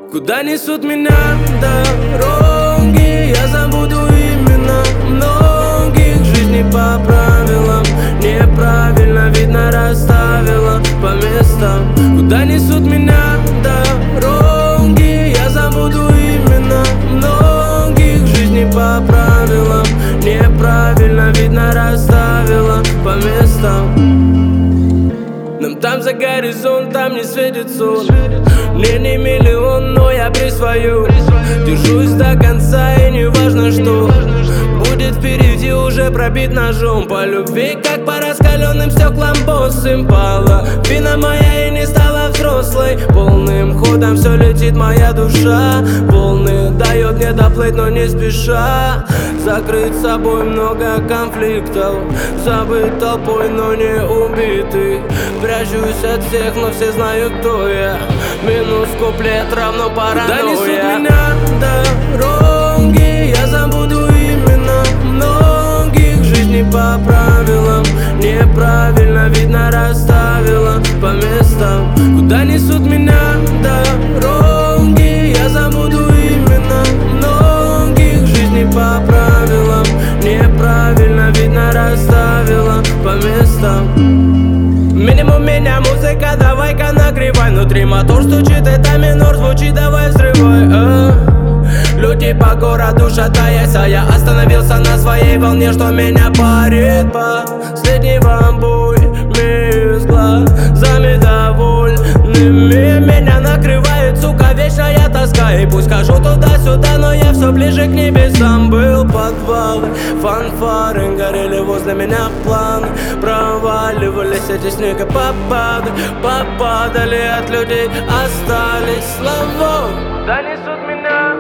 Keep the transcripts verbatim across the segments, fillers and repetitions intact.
Куда несут меня дороги, я забуду имена многих. Жизни по правилам неправильно, видно, расставила по местам. Куда несут меня дороги, я забуду имена многих. Жизни по правилам неправильно, видно, расставила по местам. Нам там за горизонтом не светит сон. Мне не миллион, но я присвою. Держусь до конца и не важно что будет впереди, уже пробит ножом. По любви, как по раскаленным стеклам босс импала. Вина моя и не стала взрослой. Полным ходом все летит моя душа. Волны дает мне доплыть, но не спеша. Закрыть собой много конфликтов, забыть толпой, но не убитый. Прячусь от всех, но все знают, кто я. Минус куплет равно паранойя. Куда несут меня дороги, я забуду имена многих. Жизни по правилам неправильно, видно, расставила по местам. Куда несут меня дороги, я забуду имена многих. Жизни по правилам неправильно, видно, расставила по местам. Минимум меня музыка, давай-ка нагревай. Внутри мотор стучит, это минор звучит, давай взрывай, а. Люди по городу шатаясь, а я остановился на своей волне, что меня парит. Последний вам бой с глазами довольными. Меня накрывает, сука, вечная тоска. И пусть хожу туда-сюда, но я все ближе к небесам. Был подвал, фанфары горели возле меня планы. Проваливались эти снега попады, попадали от людей, остались слова. Куда несут меня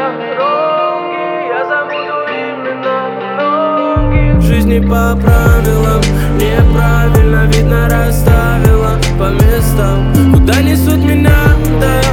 дороги, я забуду имена многих. Жизни по правилам неправильно, видно, расставила по местам. Куда несут меня дороги.